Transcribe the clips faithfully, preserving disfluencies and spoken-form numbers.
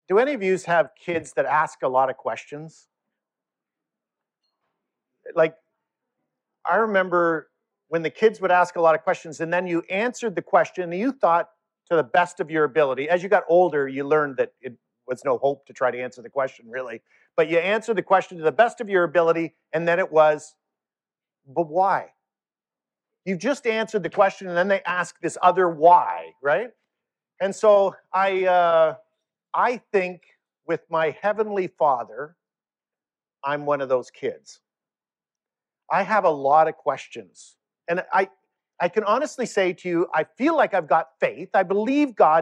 Do any of you have kids that ask a lot of questions? Like, I remember when the kids would ask a lot of questions and then you answered the question and you thought to the best of your ability. As you got older, you learned that it was no hope to try to answer the question, really. But you answered the question to the best of your ability, and then it was, but why? You just answered the question, and then they ask this other why, right? And so I, uh, I think with my Heavenly Father, I'm one of those kids. I have a lot of questions. And I, I can honestly say to you, I feel like I've got faith. I believe God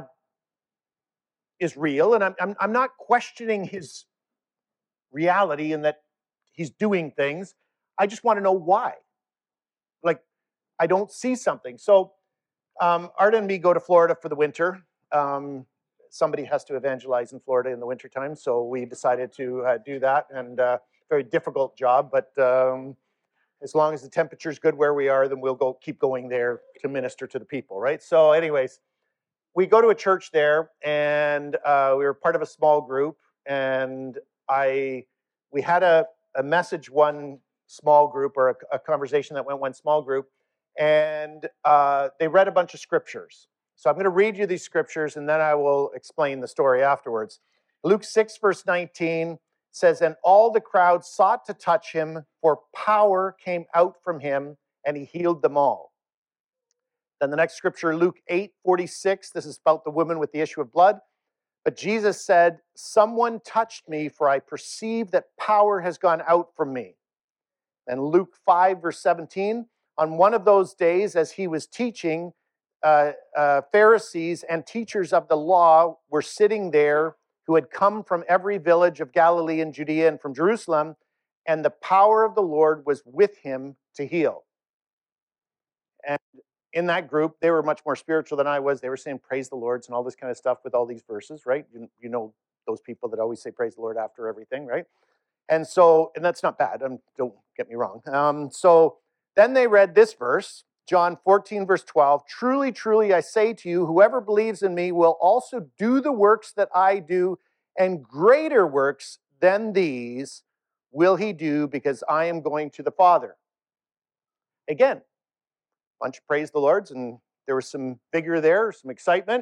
is real, and I'm, I'm, I'm not questioning his reality and that he's doing things. I just want to know why. Like, I don't see something. So um, Art and me go to Florida for the winter. Um, somebody has to evangelize in Florida in the wintertime, so we decided to uh, do that. And uh, very difficult job, but um, as long as the temperature's good where we are, then we'll go keep going there to minister to the people, right? So anyways, we go to a church there, and uh, we were part of a small group, and I we had a, a message one small group, or a, a conversation that went one small group, and uh, they read a bunch of scriptures. So I'm going to read you these scriptures, and then I will explain the story afterwards. Luke six, verse nineteen says, and all the crowd sought to touch him, for power came out from him, and he healed them all. Then the next scripture, Luke eight, forty-six, this is about the woman with the issue of blood. But Jesus said, someone touched me, for I perceive that power has gone out from me. And Luke five, verse seventeen, on one of those days, as he was teaching, uh, uh, Pharisees and teachers of the law were sitting there, who had come from every village of Galilee and Judea and from Jerusalem, and the power of the Lord was with him to heal. And in that group, they were much more spiritual than I was. They were saying praise the Lord and all this kind of stuff with all these verses, right? You, you know those people that always say praise the Lord after everything, right? And so, and that's not bad, um, don't get me wrong. Um, so then they read this verse, John fourteen, verse twelve, truly, truly, I say to you, whoever believes in me will also do the works that I do, and greater works than these will he do, because I am going to the Father. Again, bunch of praise the Lords, and there was some vigor there, some excitement.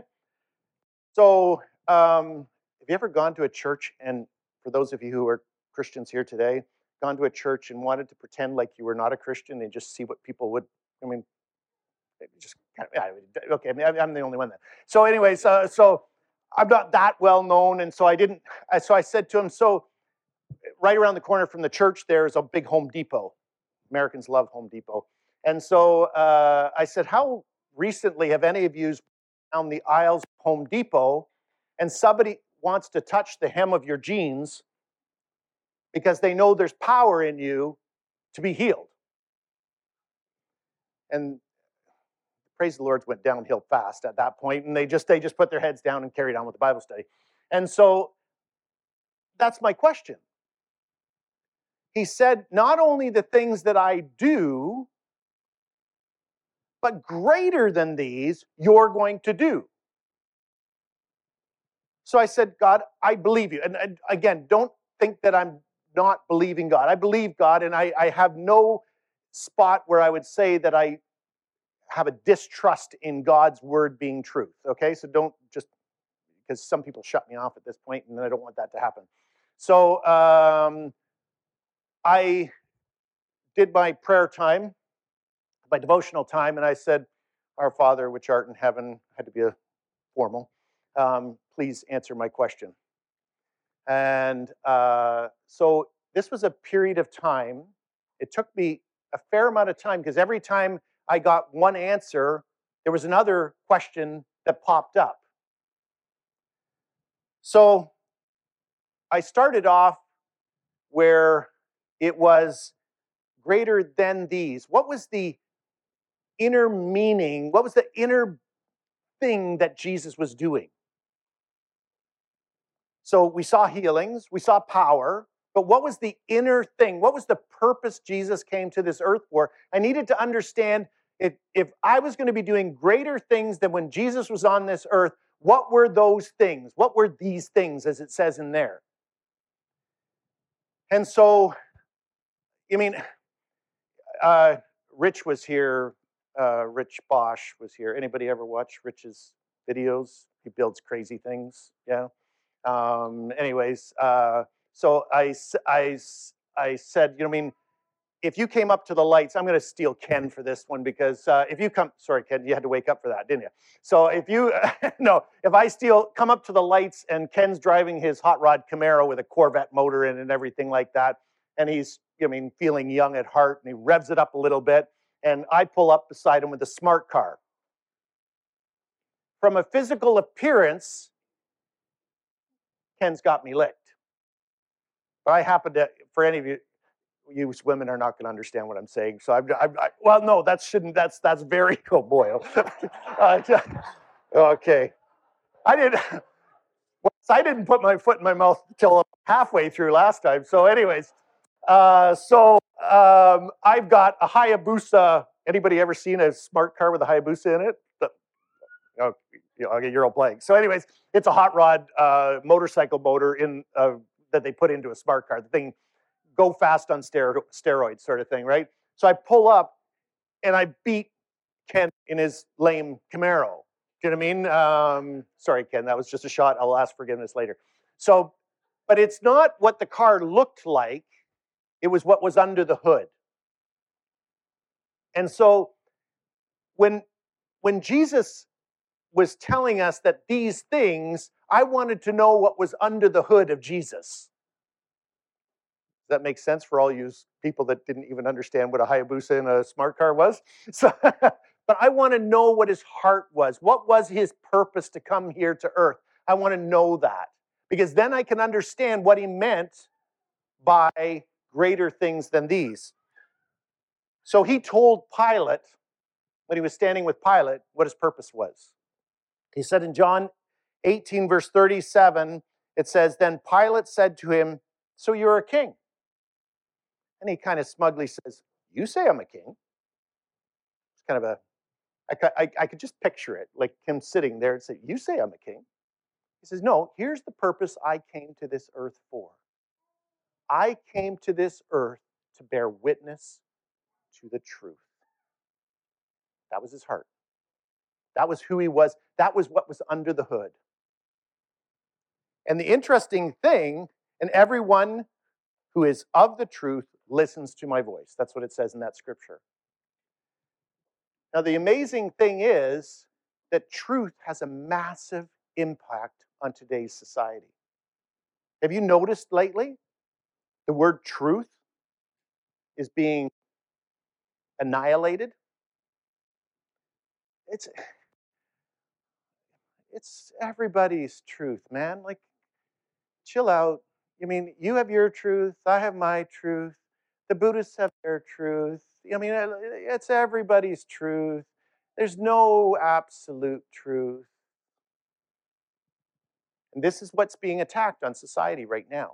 So um, have you ever gone to a church, and for those of you who are Christians here today, gone to a church and wanted to pretend like you were not a Christian and just see what people would, I mean, just kind of, yeah, okay, I mean, I'm the only one then. So anyways, uh, so I'm not that well known, and so I didn't, so I said to him, so right around the corner from the church there is a big Home Depot. Americans love Home Depot. And so uh, I said, how recently have any of you down the aisles of Home Depot and somebody wants to touch the hem of your jeans because they know there's power in you to be healed? And praise the Lord went downhill fast at that point, and they just they just put their heads down and carried on with the Bible study. And so that's my question. He said, not only the things that I do, but greater than these you're going to do. So I said, God, I believe you. And, and again, don't think that I'm not believing God. I believe God, and I, I have no spot where I would say that I have a distrust in God's word being truth. Okay, so don't just, because some people shut me off at this point, and I don't want that to happen. So um, I did my prayer time, my devotional time, and I said, Our Father, which art in heaven, had to be a formal, um, please answer my question. And uh, so this was a period of time. It took me a fair amount of time, because every time I got one answer, there was another question that popped up. So I started off where it was greater than these. What was the inner meaning? What was the inner thing that Jesus was doing? So we saw healings, we saw power, but what was the inner thing? What was the purpose Jesus came to this earth for? I needed to understand if, if I was going to be doing greater things than when Jesus was on this earth, What were those things? What were these things, as it says in there? And so, I mean, uh, Rich was here. Uh, Rich Bosch was here. Anybody ever watch Rich's videos? He builds crazy things. Yeah. Um, anyways, uh, so I, I, I said, you know, I mean, if you came up to the lights, I'm going to steal Ken for this one because uh, if you come, sorry, Ken, you had to wake up for that, didn't you? So if you, no, if I steal, come up to the lights and Ken's driving his hot rod Camaro with a Corvette motor in and everything like that, and he's, I mean, feeling young at heart, and he revs it up a little bit, and I pull up beside him with a smart car. From a physical appearance, Ken's got me licked. But I happen to, for any of you, you women are not going to understand what I'm saying. So I'm, I'm I, well, no, that shouldn't. That's that's very oh boy. uh, okay, I didn't. I didn't put my foot in my mouth till halfway through last time. So, anyways, uh, so um, I've got a Hayabusa. Anybody ever seen a smart car with a Hayabusa in it? The, oh, okay, you're all playing. So, anyways, it's a hot rod uh, motorcycle motor in uh, that they put into a smart car. The thing go fast on steroids sort of thing, right? So I pull up and I beat Ken in his lame Camaro. Do you know what I mean? Um, sorry, Ken, that was just a shot. I'll ask forgiveness later. So, but it's not what the car looked like. It was what was under the hood. And so when, when Jesus was telling us that these things, I wanted to know what was under the hood of Jesus. Does that make sense for all you people that didn't even understand what a Hayabusa and a smart car was? So, but I want to know what his heart was. What was his purpose to come here to earth? I want to know that. Because then I can understand what he meant by greater things than these. So he told Pilate, when he was standing with Pilate, what his purpose was. He said in John eighteen, verse thirty-seven, it says, "Then Pilate said to him, 'So you're a king?' And he kind of smugly says, 'You say I'm a king.'" It's kind of a, I, I, I could just picture it, like him sitting there and say, "You say I'm a king." He says, "No, here's the purpose I came to this earth for. I came to this earth to bear witness to the truth." That was his heart. That was who he was. That was what was under the hood. And the interesting thing, and everyone who is of the truth listens to my voice. That's what it says in that scripture. Now, the amazing thing is that truth has a massive impact on today's society. Have you noticed lately the word truth is being annihilated? It's, it's everybody's truth, man. Like, chill out. I mean, you have your truth, I have my truth, the Buddhists have their truth. I mean, it's everybody's truth. There's no absolute truth. And this is what's being attacked on society right now.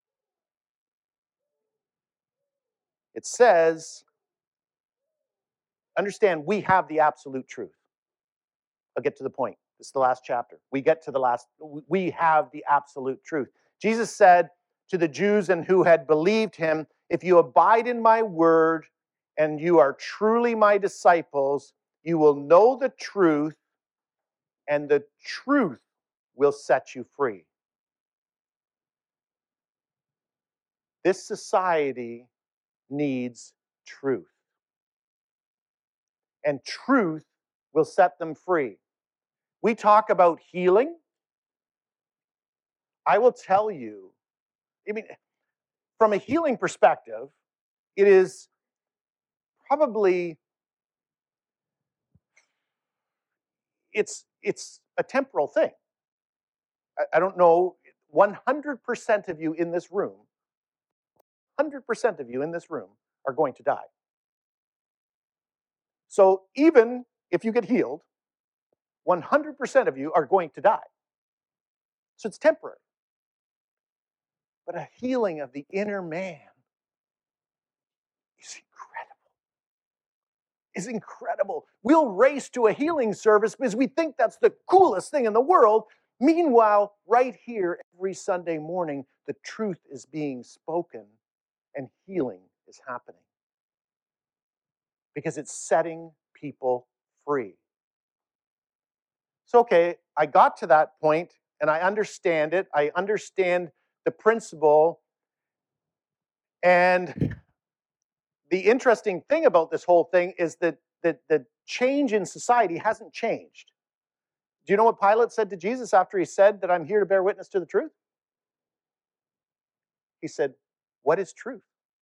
It says, understand, we have the absolute truth. I'll get to the point. This is the last chapter. We get to the last, we have the absolute truth. Jesus said to the Jews and who had believed him, "If you abide in my word and you are truly my disciples, you will know the truth, and the truth will set you free." This society needs truth. And truth will set them free. We talk about healing. I will tell you, I mean, from a healing perspective, it is probably, it's, it's a temporal thing. I, I don't know, one hundred percent of you in this room, one hundred percent of you in this room are going to die. So even if you get healed, one hundred percent of you are going to die. So it's temporary. But a healing of the inner man is incredible. is incredible. We'll race to a healing service because we think that's the coolest thing in the world. Meanwhile, right here, every Sunday morning, the truth is being spoken and healing is happening because it's setting people free. So, okay, I got to that point and I understand it. I understand the principle. And the interesting thing about this whole thing is that the, the change in society hasn't changed. Do you know what Pilate said to Jesus after he said that I'm here to bear witness to the truth? He said, what is truth?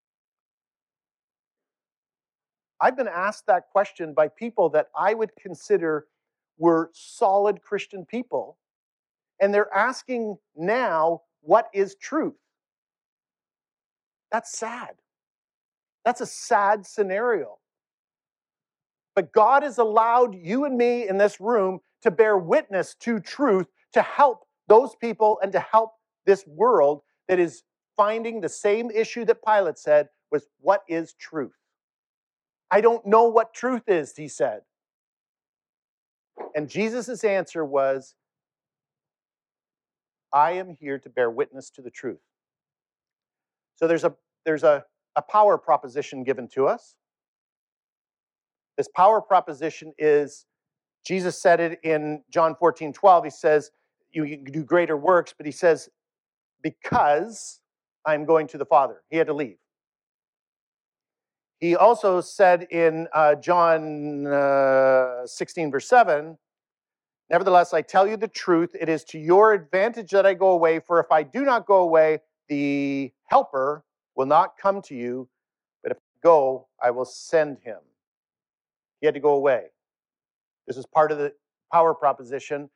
I've been asked that question by people that I would consider were solid Christian people. And they're asking now, what is truth? That's sad. That's a sad scenario. But God has allowed you and me in this room to bear witness to truth, to help those people and to help this world that is finding the same issue that Pilate said was, what is truth? I don't know what truth is, he said. And Jesus' answer was, I am here to bear witness to the truth. So there's a, there's a, a power proposition given to us. This power proposition is, Jesus said it in John fourteen twelve. He says, you, you can do greater works, but he says, because I'm going to the Father. He had to leave. He also said in uh, John uh, sixteen, verse seven, nevertheless, I tell you the truth, it is to your advantage that I go away, for if I do not go away, the helper will not come to you, but if I go, I will send him. He had to go away. This is part of the power proposition.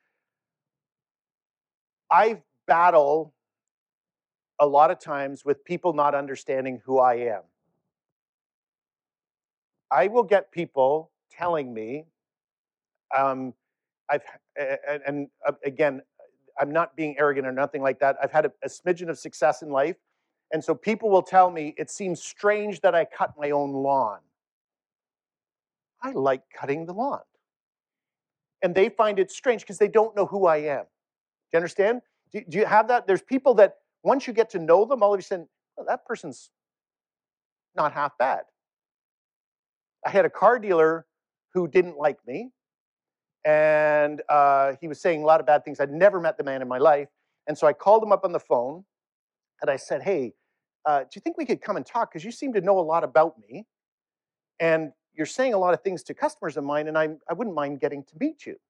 I battle a lot of times with people not understanding who I am. I will get people telling me, um, I've, and, and uh, again, I'm not being arrogant or nothing like that. I've had a, a smidgen of success in life. And so people will tell me, it seems strange that I cut my own lawn. I like cutting the lawn. And they find it strange because they don't know who I am. Do you understand? Do, do you have that? There's people that once you get to know them, all of a sudden, oh, that person's not half bad. I had a car dealer who didn't like me. And uh, he was saying a lot of bad things. I'd never met the man in my life. And so I called him up on the phone and I said, hey, uh, do you think we could come and talk? Because you seem to know a lot about me. And you're saying a lot of things to customers of mine, and I, I wouldn't mind getting to meet you.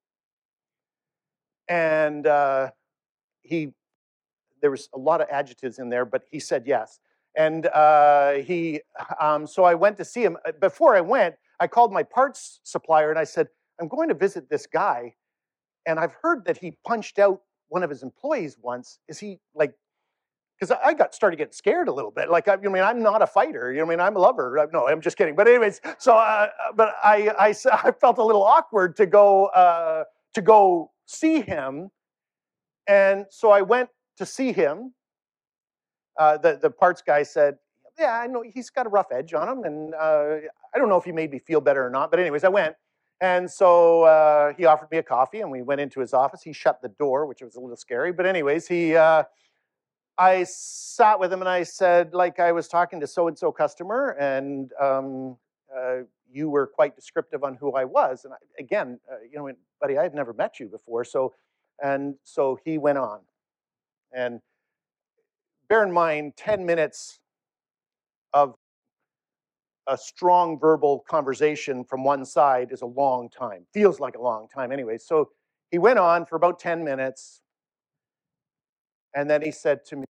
And uh, he, there was a lot of adjectives in there, but he said yes. And uh, he, um, so I went to see him. Before I went, I called my parts supplier and I said, I'm going to visit this guy, and I've heard that he punched out one of his employees once. Is he like, because I got started getting scared a little bit. Like, I, you know, I mean, I'm not a fighter. You know, I mean, I'm a lover. No, I'm just kidding. But anyways, so, uh, but I, I, I felt a little awkward to go, uh, to go see him. And so I went to see him. Uh, the, the parts guy said, yeah, I know he's got a rough edge on him. And uh, I don't know if he made me feel better or not. But anyways, I went. And so uh, he offered me a coffee, and we went into his office. He shut the door, which was a little scary. But anyways, he, uh, I sat with him, and I said, like, I was talking to so-and-so customer, and um, uh, you were quite descriptive on who I was. And I, again, uh, you know, buddy, I had never met you before. So, and so he went on. And bear in mind, ten minutes of a strong verbal conversation from one side is a long time. Feels like a long time anyway. So he went on for about ten minutes. And then he said to me,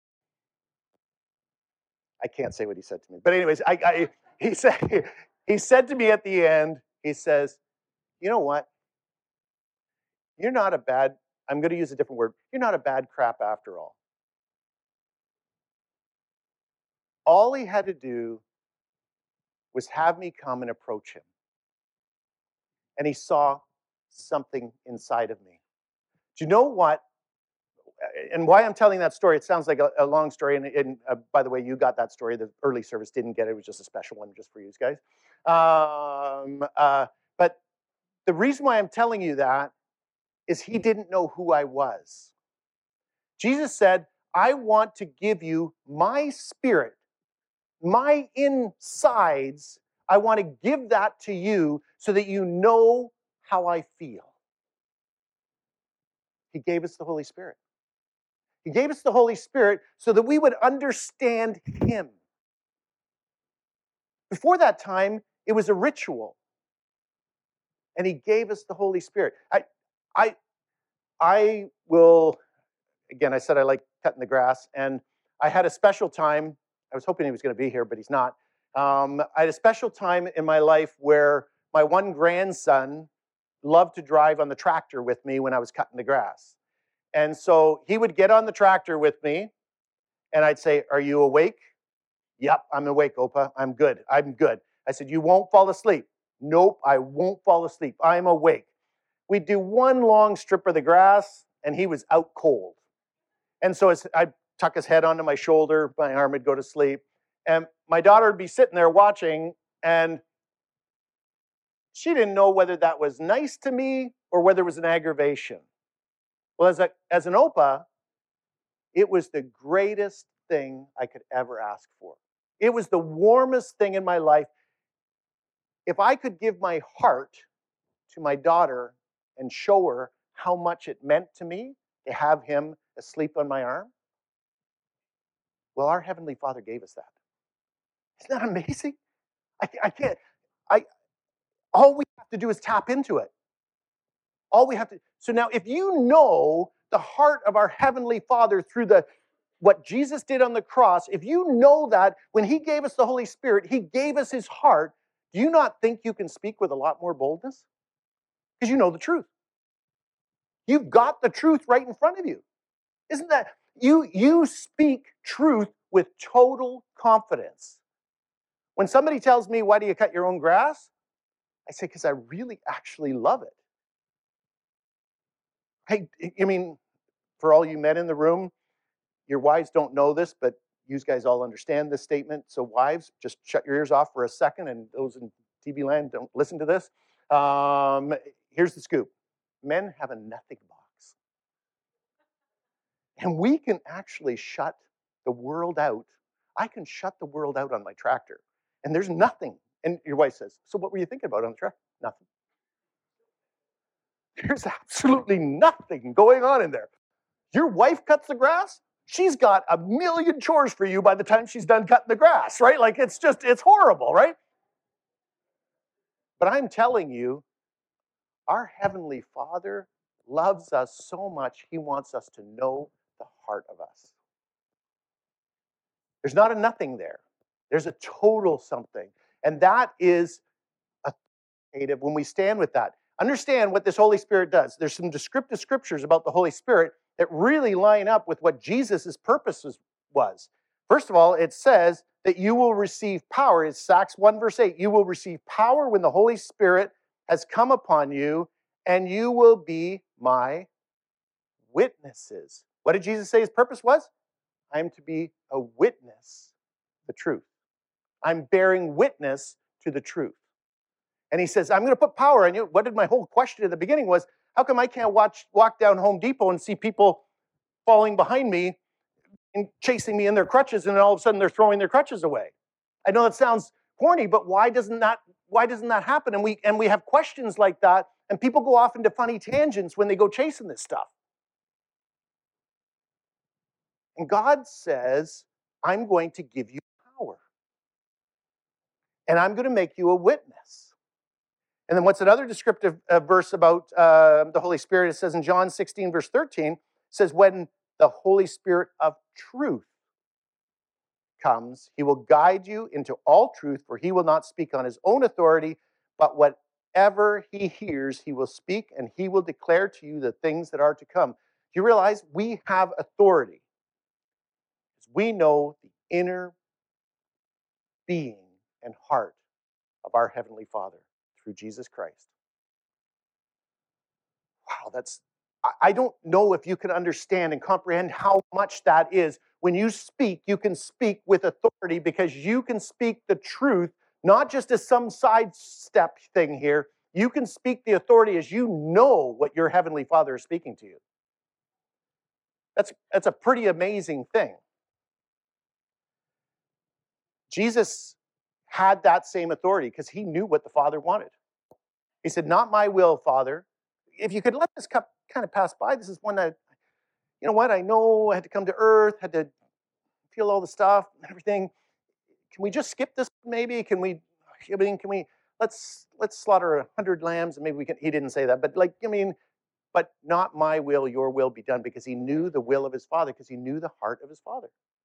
I can't say what he said to me. But anyways, I, I, he, said, he said to me at the end, he says, you know what? You're not a bad, I'm going to use a different word. You're not a bad crap after all. All he had to do was have me come and approach him. And he saw something inside of me. Do you know what? and why I'm telling that story, it sounds like a, a long story. And, and uh, by the way, you got that story. The early service didn't get it. It was just a special one just for you guys. Um, uh, but the reason why I'm telling you that is he didn't know who I was. Jesus said, I want to give you my spirit, my insides. I want to give that to you so that you know how I feel. He gave us the Holy Spirit. He gave us the Holy Spirit so that we would understand him. Before that time, it was a ritual. And he gave us the Holy Spirit. I, I, I will, again, I said I like cutting the grass. And I had a special time. I was hoping he was going to be here, but he's not. Um, I had a special time in my life where my one grandson loved to drive on the tractor with me when I was cutting the grass. And so he would get on the tractor with me, and I'd say, are you awake? Yep, I'm awake, Opa. I'm good. I'm good. I said, you won't fall asleep. Nope, I won't fall asleep. I'm awake. We'd do one long strip of the grass, and he was out cold. And so I'd tuck his head onto my shoulder, my arm would go to sleep, and my daughter would be sitting there watching, and she didn't know whether that was nice to me or whether it was an aggravation. Well, as, a, as an Opa, it was the greatest thing I could ever ask for. It was the warmest thing in my life. If I could give my heart to my daughter and show her how much it meant to me to have him asleep on my arm, well, our Heavenly Father gave us that. Isn't that amazing? I, I can't, I, all we have to do is tap into it. All we have to, so now if you know the heart of our Heavenly Father through the what Jesus did on the cross, if you know that when he gave us the Holy Spirit, he gave us his heart, do you not think you can speak with a lot more boldness? Because you know the truth. You've got the truth right in front of you. Isn't that, you, you speak truth with total confidence. When somebody tells me, why do you cut your own grass? I say, because I really actually love it. Hey, I mean, for all you men in the room, your wives don't know this, but you guys all understand this statement. So wives, just shut your ears off for a second, and those in T V land, don't listen to this. Um, here's the scoop. Men have a nothing box. And we can actually shut the world out. I can shut the world out on my tractor, and there's nothing. And your wife says, so what were you thinking about on the tractor? Nothing. There's absolutely nothing going on in there. Your wife cuts the grass, she's got a million chores for you by the time she's done cutting the grass, right? Like it's just, it's horrible, right? But I'm telling you, our Heavenly Father loves us so much, he wants us to know the heart of us. There's not a nothing there. There's a total something. And that is authoritative when we stand with that. Understand what this Holy Spirit does. There's some descriptive scriptures about the Holy Spirit that really line up with what Jesus' purposes was. First of all, it says that you will receive power. It's Acts one verse eight. You will receive power when the Holy Spirit has come upon you, and you will be my witnesses. What did Jesus say his purpose was? I'm to be a witness to the truth. I'm bearing witness to the truth. And he says, I'm going to put power on you. What did my whole question at the beginning was, how come I can't watch, walk down Home Depot and see people falling behind me and chasing me in their crutches, and then all of a sudden they're throwing their crutches away? I know that sounds corny, but why doesn't that, why doesn't that happen? And we, and we have questions like that, and people go off into funny tangents when they go chasing this stuff. And God says, I'm going to give you power. And I'm going to make you a witness. And then what's another descriptive uh, verse about uh, the Holy Spirit? It says in John sixteen, verse thirteen, it says, when the Holy Spirit of truth comes, he will guide you into all truth, for he will not speak on his own authority, but whatever he hears, he will speak, and he will declare to you the things that are to come. Do you realize we have authority? We know the inner being and heart of our Heavenly Father through Jesus Christ. Wow, that's I- I don't know if you can understand and comprehend how much that is. When you speak, you can speak with authority because you can speak the truth, not just as some sidestep thing here. You can speak the authority as you know what your Heavenly Father is speaking to you. That's, that's a pretty amazing thing. Jesus had that same authority because he knew what the Father wanted. He said, not my will, Father. If you could let this cup kind of pass by, this is one that, you know what, I know I had to come to earth, had to feel all the stuff and everything. Can we just skip this maybe? Can we, I mean, can we, let's, let's slaughter a hundred lambs and maybe we can, he didn't say that, but like, I mean, but not my will, your will be done, because he knew the will of his Father, because he knew the heart of his Father.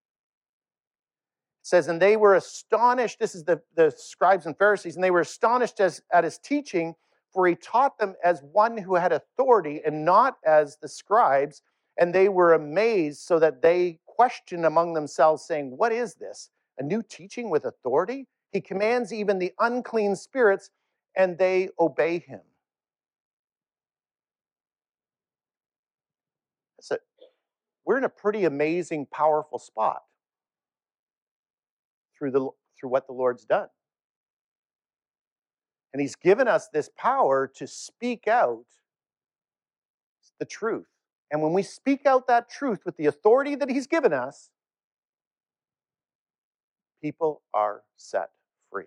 It says, and they were astonished, this is the, the scribes and Pharisees, and they were astonished as, at his teaching, for he taught them as one who had authority and not as the scribes, and they were amazed so that they questioned among themselves, saying, what is this? A new teaching with authority? He commands even the unclean spirits, and they obey him. That's it. We're in a pretty amazing, powerful spot through, the, through what the Lord's done. And he's given us this power to speak out the truth. And when we speak out that truth with the authority that he's given us, people are set free.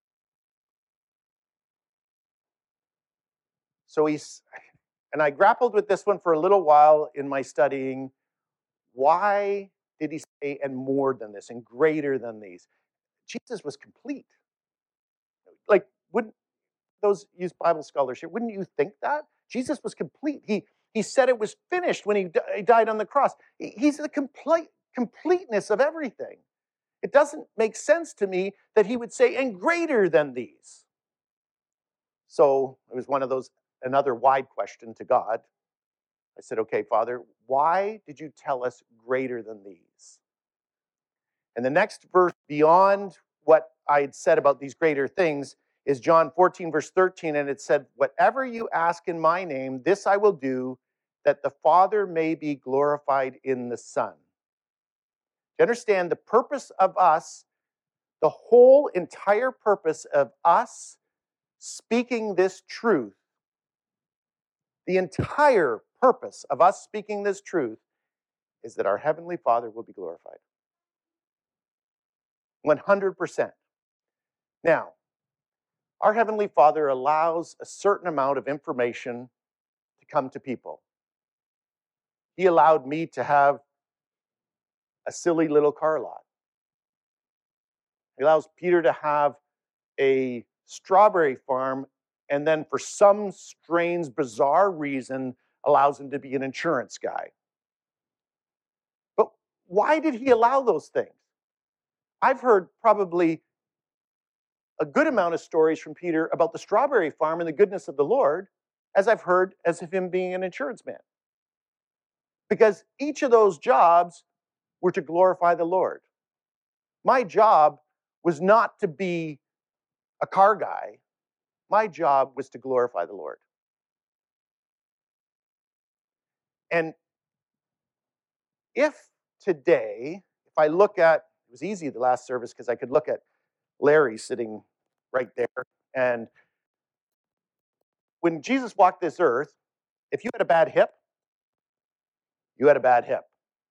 So he's, and I grappled with this one for a little while in my studying. Why did he say, and more than this, and greater than these? Jesus was complete. Like, wouldn't those use Bible scholarship? Wouldn't you think that? Jesus was complete. He, he said it was finished when he, he died on the cross. He, he's the complete completeness of everything. It doesn't make sense to me that he would say, and greater than these. So it was one of those, another wide question to God. I said, okay, Father, why did you tell us greater than these? And the next verse beyond what I had said about these greater things is John fourteen, verse thirteen, and it said, whatever you ask in my name, this I will do, that the Father may be glorified in the Son. You understand the purpose of us, the whole entire purpose of us speaking this truth, the entire purpose of us speaking this truth is that our Heavenly Father will be glorified. one hundred percent. Now, our Heavenly Father allows a certain amount of information to come to people. He allowed me to have a silly little car lot. He allows Peter to have a strawberry farm, and then for some strange, bizarre reason, allows him to be an insurance guy. But why did he allow those things? I've heard probably a good amount of stories from Peter about the strawberry farm and the goodness of the Lord, as I've heard as of him being an insurance man. Because each of those jobs were to glorify the Lord. My job was not to be a car guy. My job was to glorify the Lord. And if today, if I look at, it was easy the last service because I could look at Larry sitting right there. And when Jesus walked this earth, if you had a bad hip, you had a bad hip.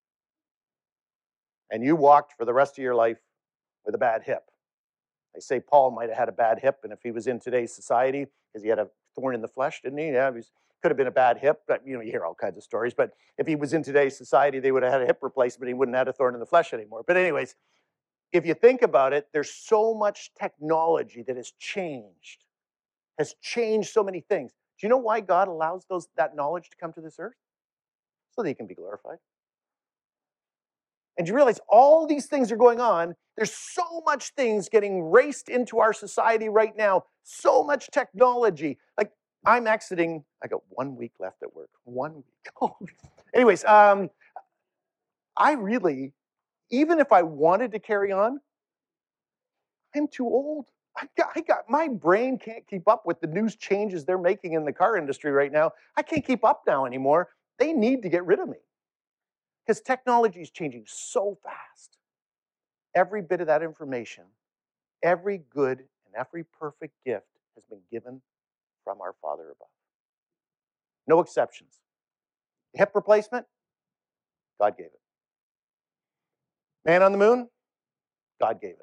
And you walked for the rest of your life with a bad hip. They say Paul might have had a bad hip, and if he was in today's society, because he had a thorn in the flesh, didn't he? Yeah, he could have been a bad hip, but you know, you hear all kinds of stories. But if he was in today's society, they would have had a hip replacement. He wouldn't have had a thorn in the flesh anymore. But anyways, if you think about it, there's so much technology that has changed, has changed so many things. Do you know why God allows those that knowledge to come to this earth? So that he can be glorified. And you realize all these things are going on. There's so much things getting raced into our society right now. So much technology. Like, I'm exiting. I got one week left at work. One week. Oh. Anyways, um, I really, even if I wanted to carry on, I'm too old. I got, I got, my brain can't keep up with the news changes they're making in the car industry right now. I can't keep up now anymore. They need to get rid of me because technology is changing so fast. Every bit of that information, every good and every perfect gift has been given from our Father above. No exceptions. Hip replacement, God gave it. Man on the moon, God gave it.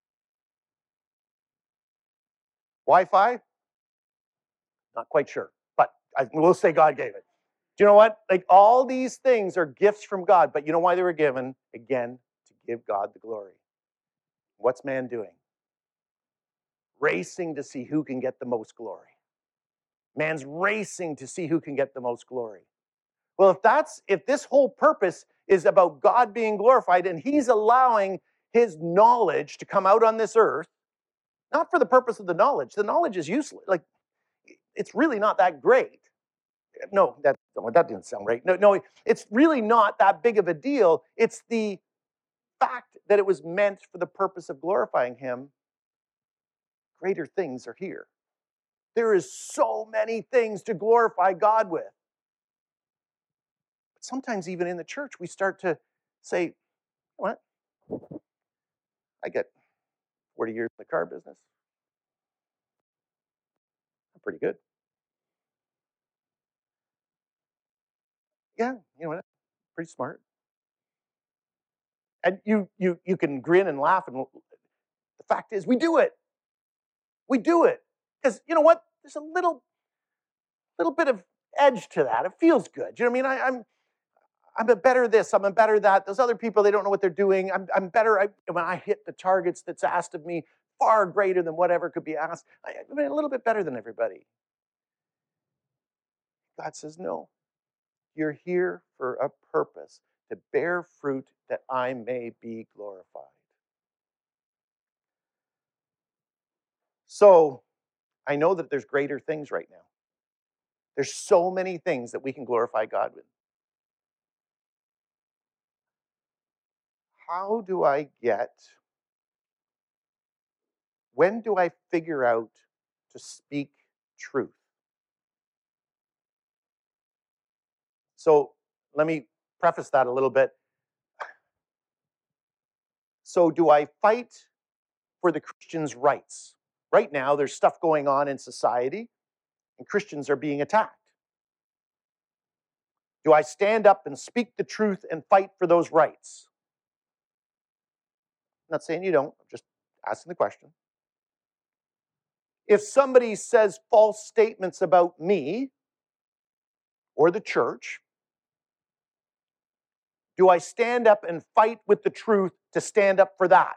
Wi-Fi, not quite sure, but I will say God gave it. Do you know what? Like all these things are gifts from God, but you know why they were given? Again, to give God the glory. What's man doing? Racing to see who can get the most glory. Man's racing to see who can get the most glory. Well, if that's if this whole purpose is about God being glorified and he's allowing his knowledge to come out on this earth, not for the purpose of the knowledge. The knowledge is useless. Like it's really not that great. No, that that didn't sound right. No, no, it's really not that big of a deal. It's the fact that it was meant for the purpose of glorifying him. Greater things are here. There is so many things to glorify God with. But sometimes even in the church, we start to say, what? I get forty years in the car business. I'm pretty good. Yeah, you know what? Pretty smart. And you you you can grin and laugh, and the fact is we do it. We do it. Because you know what? There's a little little bit of edge to that. It feels good. You know what I mean? I, I'm I'm a better this, I'm a better that. Those other people, they don't know what they're doing. I'm, I'm better I, when I hit the targets that's asked of me, far greater than whatever could be asked. I, I'm a little bit better than everybody. God says, no, you're here for a purpose, to bear fruit that I may be glorified. So I know that there's greater things right now. There's so many things that we can glorify God with. How do I get, when do I figure out to speak truth? So let me preface that a little bit. So do I fight for the Christians' rights? Right now, there's stuff going on in society, and Christians are being attacked. Do I stand up and speak the truth and fight for those rights? I'm not saying you don't, I'm just asking the question. If somebody says false statements about me or the church, do I stand up and fight with the truth to stand up for that?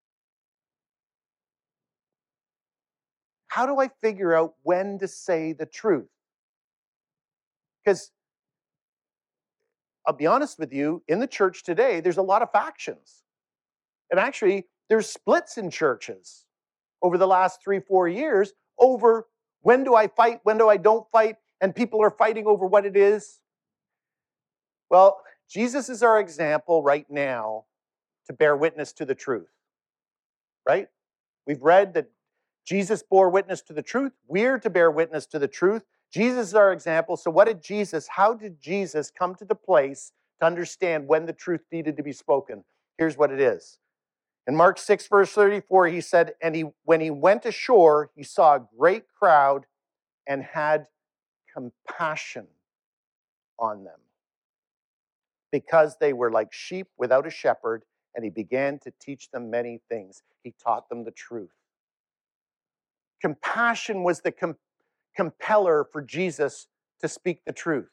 How do I figure out when to say the truth? Because I'll be honest with you, in the church today, there's a lot of factions. And actually, there's splits in churches over the last three, four years over when do I fight, when do I don't fight, and people are fighting over what it is. Well, Jesus is our example right now to bear witness to the truth, right? We've read that Jesus bore witness to the truth. We're to bear witness to the truth. Jesus is our example. So what did Jesus, how did Jesus come to the place to understand when the truth needed to be spoken? Here's what it is. In Mark six, verse thirty-four, he said, and he, when he went ashore, he saw a great crowd and had compassion on them because they were like sheep without a shepherd, and he began to teach them many things. He taught them the truth. Compassion was the com- compeller for Jesus to speak the truth.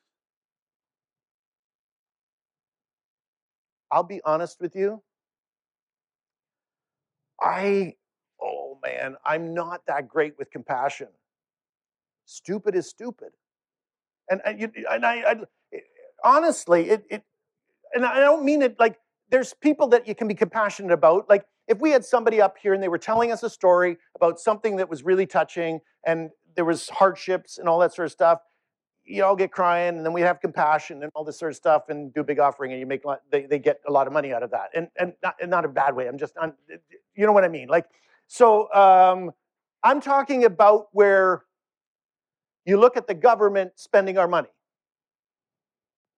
I'll be honest with you. I, oh man, I'm not that great with compassion. Stupid is stupid. And, and, you, and I, I, honestly, it, it, and I don't mean it like, there's people that you can be compassionate about. Like if we had somebody up here and they were telling us a story about something that was really touching and there was hardships and all that sort of stuff, you all get crying, and then we have compassion and all this sort of stuff, and do a big offering, and you make a lot, they, they get a lot of money out of that, and and not, and not a bad way. I'm just, I'm, you know what I mean? Like, so um, I'm talking about where you look at the government spending our money.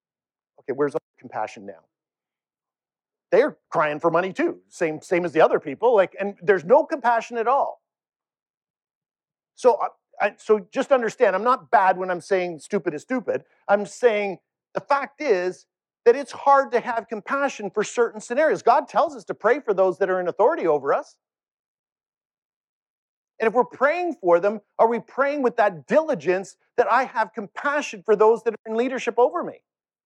Okay, where's the compassion now? They're crying for money too, same, same as the other people, like, and there's no compassion at all. So, I, I, so just understand, I'm not bad when I'm saying stupid is stupid. I'm saying the fact is that it's hard to have compassion for certain scenarios. God tells us to pray for those that are in authority over us. And if we're praying for them, are we praying with that diligence that I have compassion for those that are in leadership over me?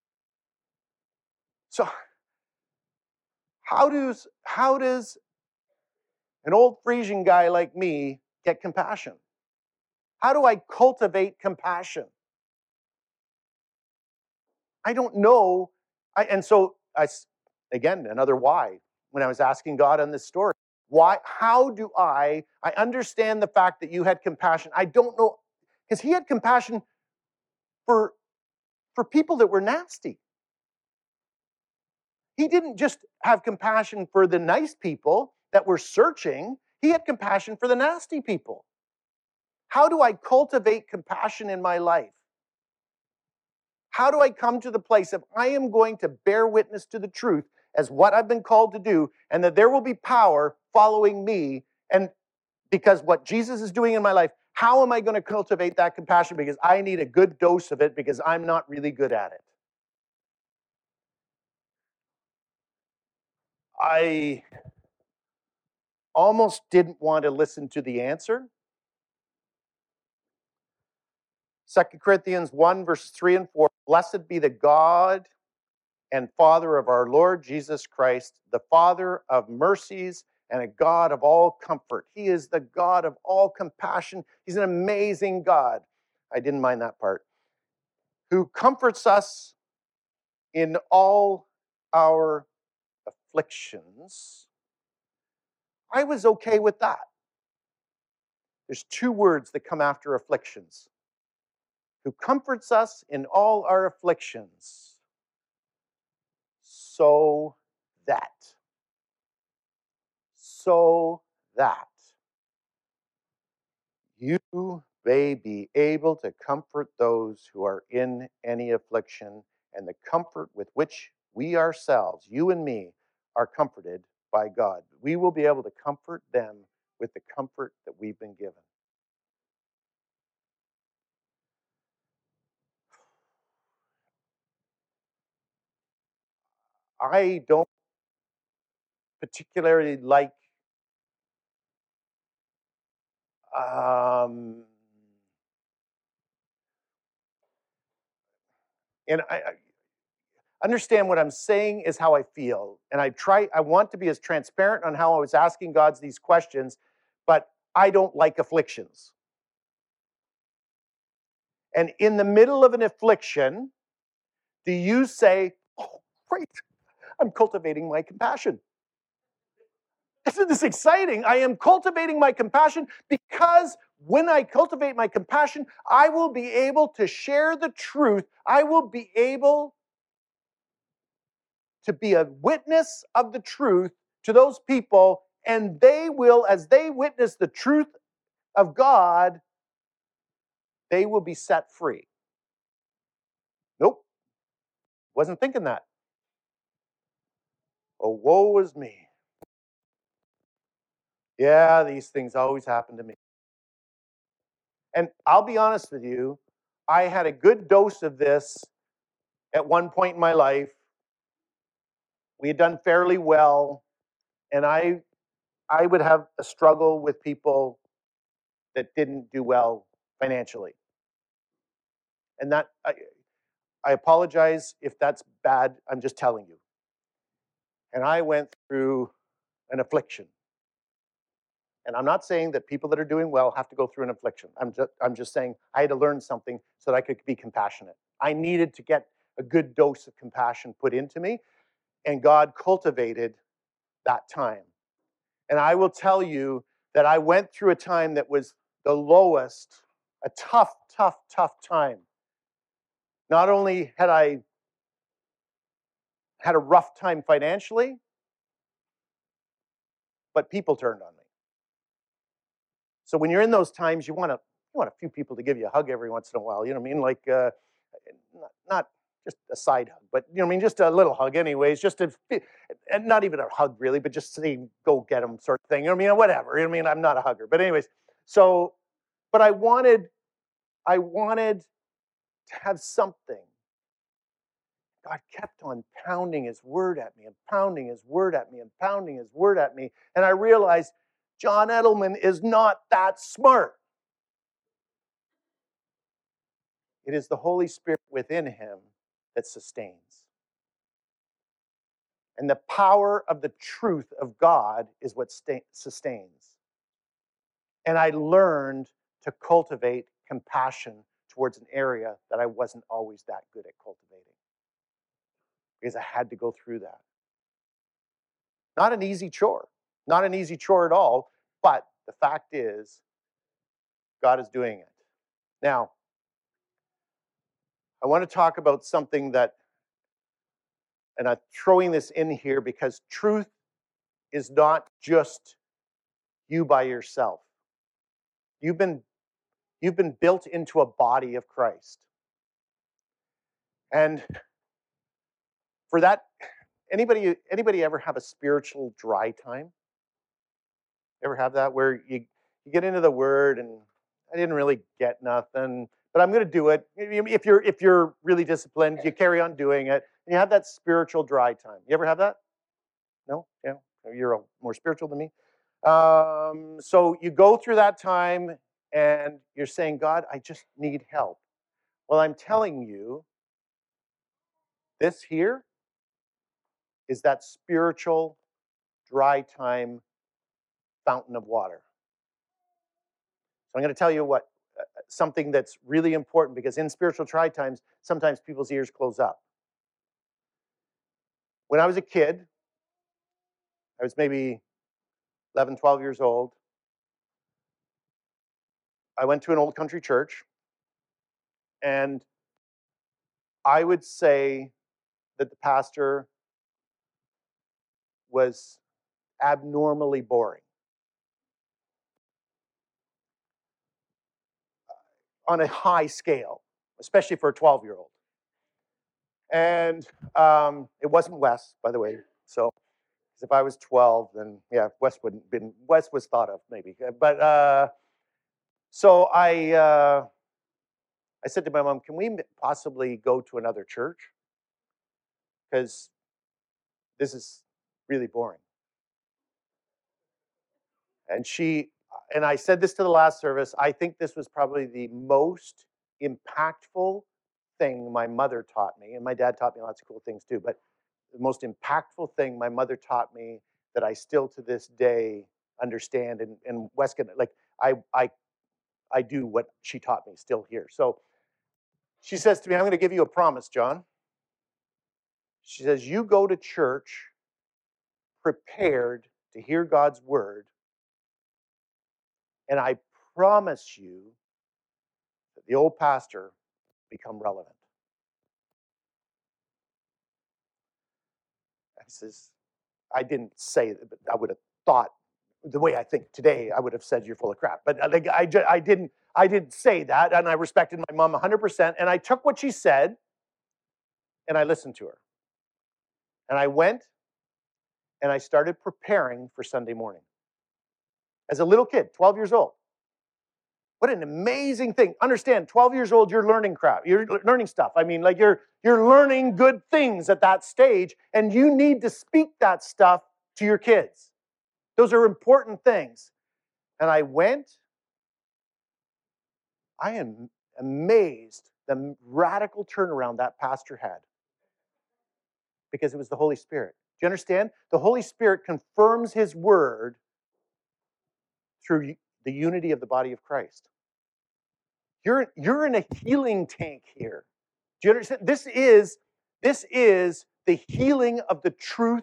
So, how does, how does an old Frisian guy like me get compassion? How do I cultivate compassion? I don't know. I, and so, I, again, another why, when I was asking God on this story. Why, how do I, I understand the fact that you had compassion. I don't know, because he had compassion for, for people that were nasty. He didn't just have compassion for the nice people that were searching. He had compassion for the nasty people. How do I cultivate compassion in my life? How do I come to the place of I am going to bear witness to the truth as what I've been called to do, and that there will be power following me, and because what Jesus is doing in my life, how am I going to cultivate that compassion? Because I need a good dose of it, because I'm not really good at it. I almost didn't want to listen to the answer. Second Corinthians one, verses three and four, blessed be the God and Father of our Lord Jesus Christ, the Father of mercies and a God of all comfort. He is the God of all compassion. He's an amazing God. I didn't mind that part. Who comforts us in all our afflictions. I was okay with that. There's two words that come after afflictions. Who comforts us in all our afflictions, so that, so that you may be able to comfort those who are in any affliction, and the comfort with which we ourselves, you and me, are comforted by God. We will be able to comfort them with the comfort that we've been given. I don't particularly like um, and I, I understand what I'm saying is how I feel. And I try, I want to be as transparent on how I was asking God these questions, but I don't like afflictions. And in the middle of an affliction, do you say, oh, great, I'm cultivating my compassion? Isn't this exciting? I am cultivating my compassion, because when I cultivate my compassion, I will be able to share the truth. I will be able to be a witness of the truth to those people, and they will, as they witness the truth of God, they will be set free. Nope, wasn't thinking that. Oh, woe is me. Yeah, these things always happen to me. And I'll be honest with you, I had a good dose of this at one point in my life. We had done fairly well, and I I would have a struggle with people that didn't do well financially. And that I, I apologize if that's bad. I'm just telling you. And I went through an affliction. And I'm not saying that people that are doing well have to go through an affliction. I'm just, I'm just saying I had to learn something so that I could be compassionate. I needed to get a good dose of compassion put into me, and God cultivated that time. And I will tell you that I went through a time that was the lowest, a tough, tough, tough time. Not only had I had a rough time financially, but people turned on me. So when you're in those times, you want to you want a few people to give you a hug every once in a while. You know what I mean? Like uh, not, not just a side hug, but you know, I mean, just a little hug, anyways, just to, and not even a hug really, but just say, go get him, sort of thing. You know what I mean? Whatever. You know what I mean? I'm not a hugger, but anyways. So, but I wanted, I wanted to have something. God kept on pounding His word at me and pounding His word at me and pounding His word at me, and I realized John Edelman is not that smart. It is the Holy Spirit within him that sustains. And the power of the truth of God is what sta- sustains. And I learned to cultivate compassion towards an area that I wasn't always that good at cultivating, because I had to go through that. Not an easy chore. Not an easy chore at all, but the fact is, God is doing it. Now, I want to talk about something that, and I'm throwing this in here because truth is not just you by yourself. You've been, you've been built into a body of Christ. And for that, anybody, anybody ever have a spiritual dry time? Ever have that where you, you get into the Word and I didn't really get nothing, but I'm going to do it. If you're, if you're really disciplined, you carry on doing it. And you have that spiritual dry time. You ever have that? No? Yeah. You're more spiritual than me. Um, so you go through that time and you're saying, God, I just need help. Well, I'm telling you, this here is that spiritual dry time fountain of water. So I'm going to tell you what, uh, something that's really important, because in spiritual dry times, sometimes people's ears close up. When I was a kid, I was maybe eleven, twelve years old. I went to an old country church, and I would say that the pastor was abnormally boring. On a high scale, especially for a twelve-year-old. And um, it wasn't Wes, by the way. So, if I was twelve, then yeah, Wes wouldn't been Wes was thought of maybe. But uh, so I uh, I said to my mom, "Can we possibly go to another church? Because this is really boring." And she and I said this to the last service. I think this was probably the most impactful thing my mother taught me, and my dad taught me lots of cool things too, but the most impactful thing my mother taught me that I still to this day understand, and, and Weskin, like I, I, I do what she taught me still here. So she says to me, I'm going to give you a promise, John. She says, you go to church prepared to hear God's word, and I promise you that the old pastor become relevant. I says, I didn't say that, but I would have thought the way I think today, I would have said you're full of crap. But I, I, I didn't. I didn't say that, and I respected my mom one hundred percent. And I took what she said, and I listened to her. And I went, and I started preparing for Sunday morning. As a little kid, twelve years old. What an amazing thing! Understand, twelve years old, you're learning crap. You're learning stuff. I mean, like you're you're learning good things at that stage, and you need to speak that stuff to your kids. Those are important things. And I went. I am amazed the radical turnaround that pastor had, because it was the Holy Spirit. Do you understand? The Holy Spirit confirms His word through the unity of the body of Christ. You're, you're in a healing tank here. Do you understand? This is, this is the healing of the truth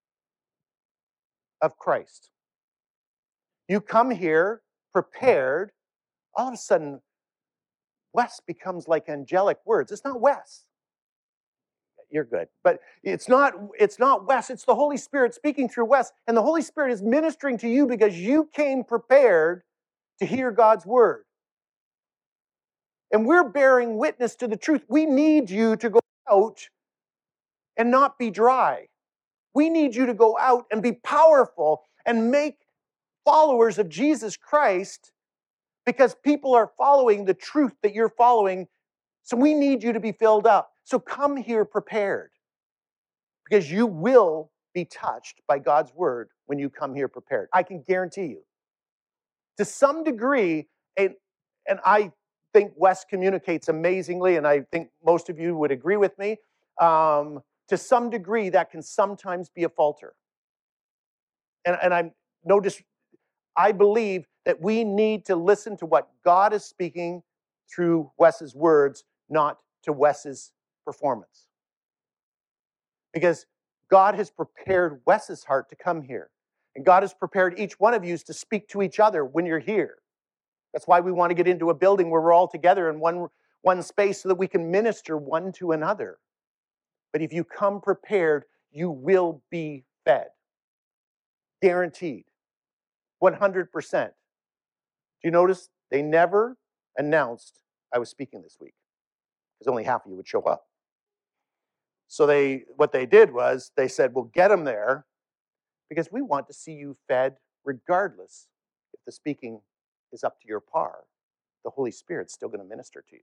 of Christ. You come here prepared, all of a sudden, Wes becomes like angelic words. It's not Wes. You're good. But it's not, it's not Wes, it's the Holy Spirit speaking through Wes. And the Holy Spirit is ministering to you because you came prepared to hear God's word. And we're bearing witness to the truth. We need you to go out and not be dry. We need you to go out and be powerful and make followers of Jesus Christ, because people are following the truth that you're following. So we need you to be filled up. So come here prepared, because you will be touched by God's word when you come here prepared. I can guarantee you. To some degree, and, and I think Wes communicates amazingly, and I think most of you would agree with me, um, to some degree that can sometimes be a falter. And, and I'm no dis- I believe that we need to listen to what God is speaking through Wes's words, not to Wes's performance. Because God has prepared Wes's heart to come here. And God has prepared each one of you to speak to each other when you're here. That's why we want to get into a building where we're all together in one, one space so that we can minister one to another. But if you come prepared, you will be fed. Guaranteed. one hundred percent. Do you notice they never announced I was speaking this week? Because only half of you would show up. So they, what they did was they said, we'll get them there because we want to see you fed regardless if the speaking is up to your par. The Holy Spirit's still going to minister to you.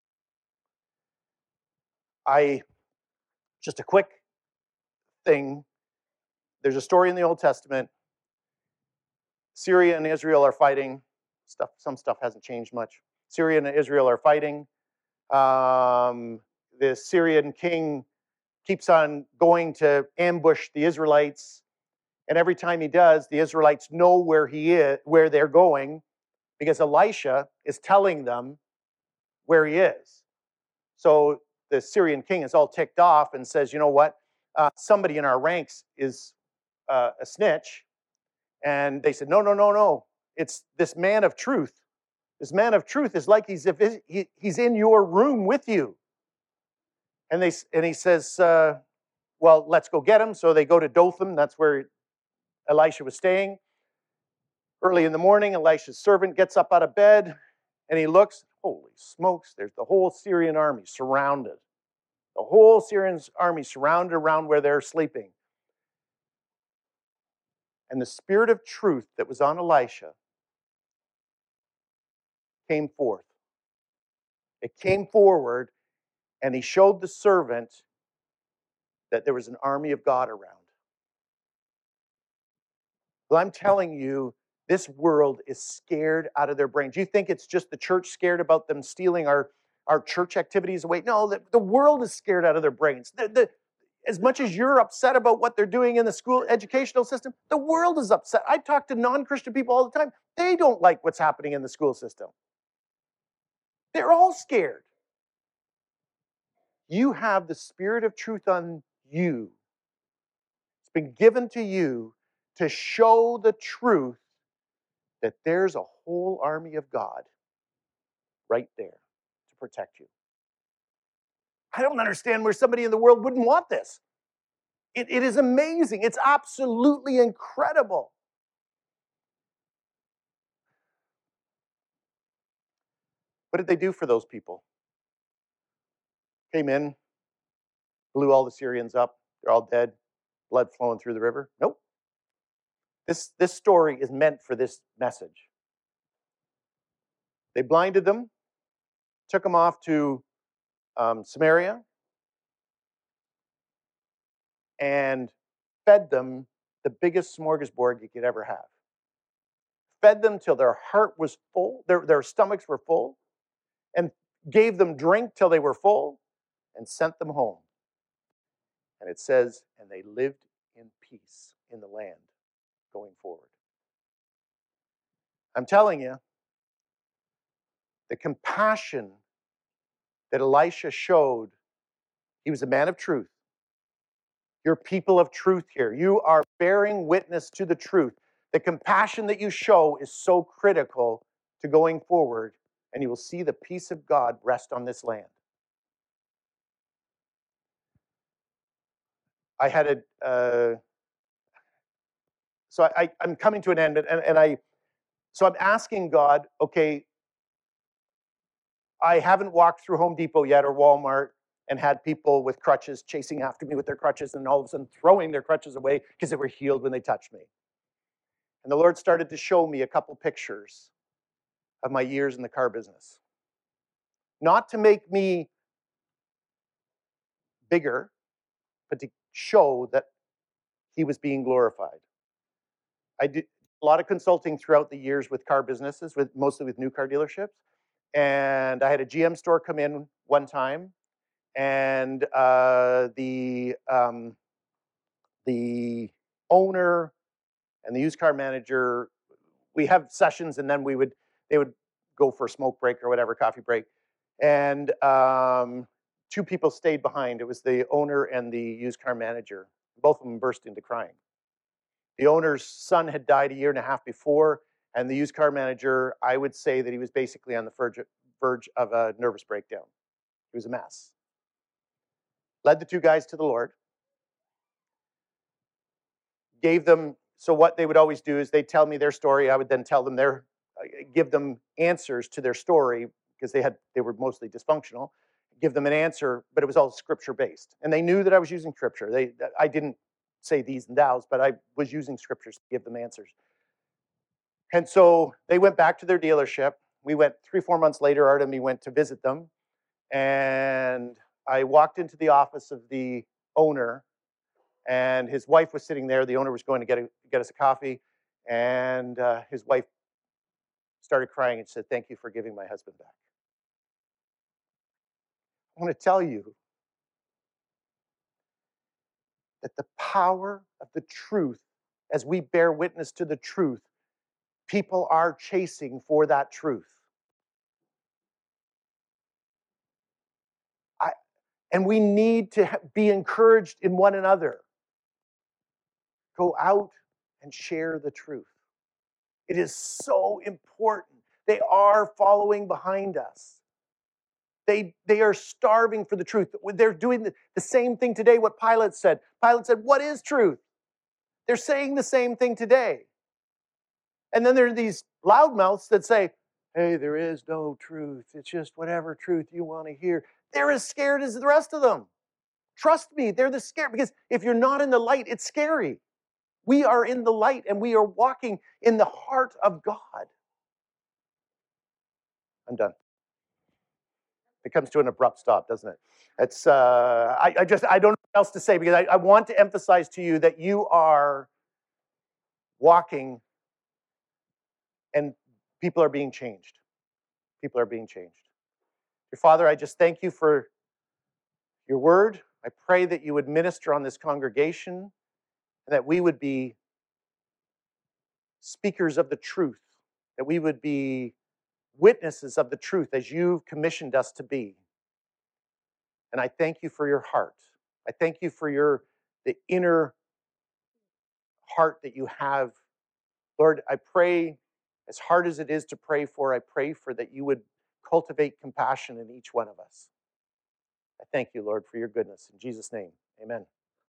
I, just a quick thing, there's a story in the Old Testament. Syria and Israel are fighting. Stuff, some stuff hasn't changed much. Syria and Israel are fighting. Um, the Syrian king keeps on going to ambush the Israelites, and every time he does, the Israelites know where he is, where they're going, because Elisha is telling them where he is. So the Syrian king is all ticked off and says, you know what, uh, somebody in our ranks is uh, a snitch. And they said, no, no, no, no, it's this man of truth. This man of truth is like he's, if he, he's in your room with you. And, they, and he says, uh, well, let's go get him. So they go to Dothan. That's where Elisha was staying. Early in the morning, Elisha's servant gets up out of bed and he looks, holy smokes, there's the whole Syrian army surrounded. The whole Syrian army surrounded around where they're sleeping. And the spirit of truth that was on Elisha came forth. It came forward, and he showed the servant that there was an army of God around. Well, I'm telling you, this world is scared out of their brains. You think it's just the church scared about them stealing our, our church activities away? No, the, the world is scared out of their brains. The, the, as much as you're upset about what they're doing in the school educational system, the world is upset. I talk to non-Christian people all the time. They don't like what's happening in the school system. They're all scared. You have the spirit of truth on you. It's been given to you to show the truth that there's a whole army of God right there to protect you. I don't understand where somebody in the world wouldn't want this. It, it is amazing. It's absolutely incredible. What did they do for those people? Came in, blew all the Syrians up. They're all dead, blood flowing through the river. Nope. This, this story is meant for this message. They blinded them, took them off to um, Samaria, and fed them the biggest smorgasbord you could ever have. Fed them till their heart was full, their, their stomachs were full, and gave them drink till they were full, and sent them home. And it says, and they lived in peace in the land going forward. I'm telling you, the compassion that Elisha showed, he was a man of truth. You're people of truth here. You are bearing witness to the truth. The compassion that you show is so critical to going forward, and you will see the peace of God rest on this land. I had a, uh, so I, I'm coming to an end, and, and I, so I'm asking God, okay, I haven't walked through Home Depot yet or Walmart, and had people with crutches chasing after me with their crutches and all of a sudden throwing their crutches away because they were healed when they touched me. And the Lord started to show me a couple pictures of my years in the car business. Not to make me bigger, but to show that he was being glorified. I did a lot of consulting throughout the years with car businesses, with mostly with new car dealerships. And I had a G M store come in one time, and uh, the um, the owner and the used car manager, we have sessions, and then we would they would go for a smoke break or whatever, coffee break, and um, two people stayed behind. It was the owner and the used car manager. Both of them burst into crying. The owner's son had died a year and a half before, and the used car manager, I would say that he was basically on the verge, verge of a nervous breakdown. He was a mess. Led the two guys to the Lord. Gave them, so what they would always do is they'd tell me their story. I would then tell them their, give them answers to their story because they had, they were mostly dysfunctional. Give them an answer, but it was all scripture based. And they knew that I was using scripture. They, I didn't say these and thous, but I was using scriptures to give them answers. And so they went back to their dealership. We went three, four months later, Art and me went to visit them. And I walked into the office of the owner, and his wife was sitting there. The owner was going to get, a, get us a coffee. And uh, his wife started crying and said, "Thank you for giving my husband back." I want to tell you that the power of the truth, as we bear witness to the truth, people are chasing for that truth. I, and we need to be encouraged in one another. Go out and share the truth. It is so important. They are following behind us. They, they are starving for the truth. They're doing the, the same thing today, what Pilate said. Pilate said, "What is truth?" They're saying the same thing today. And then there are these loudmouths that say, "Hey, there is no truth. It's just whatever truth you want to hear." They're as scared as the rest of them. Trust me, they're the scared, because if you're not in the light, it's scary. We are in the light and we are walking in the heart of God. I'm done. It comes to an abrupt stop, doesn't it? It's, uh, I, I just, I don't know what else to say, because I, I want to emphasize to you that you are walking and people are being changed. People are being changed. Your Father, I just thank you for your word. I pray that you would minister on this congregation and that we would be speakers of the truth, that we would be witnesses of the truth as you've commissioned us to be. And I thank you for your heart. I thank you for your the inner heart that you have. Lord, I pray, as hard as it is to pray for, I pray for that you would cultivate compassion in each one of us. I thank you, Lord, for your goodness. In Jesus' name, amen.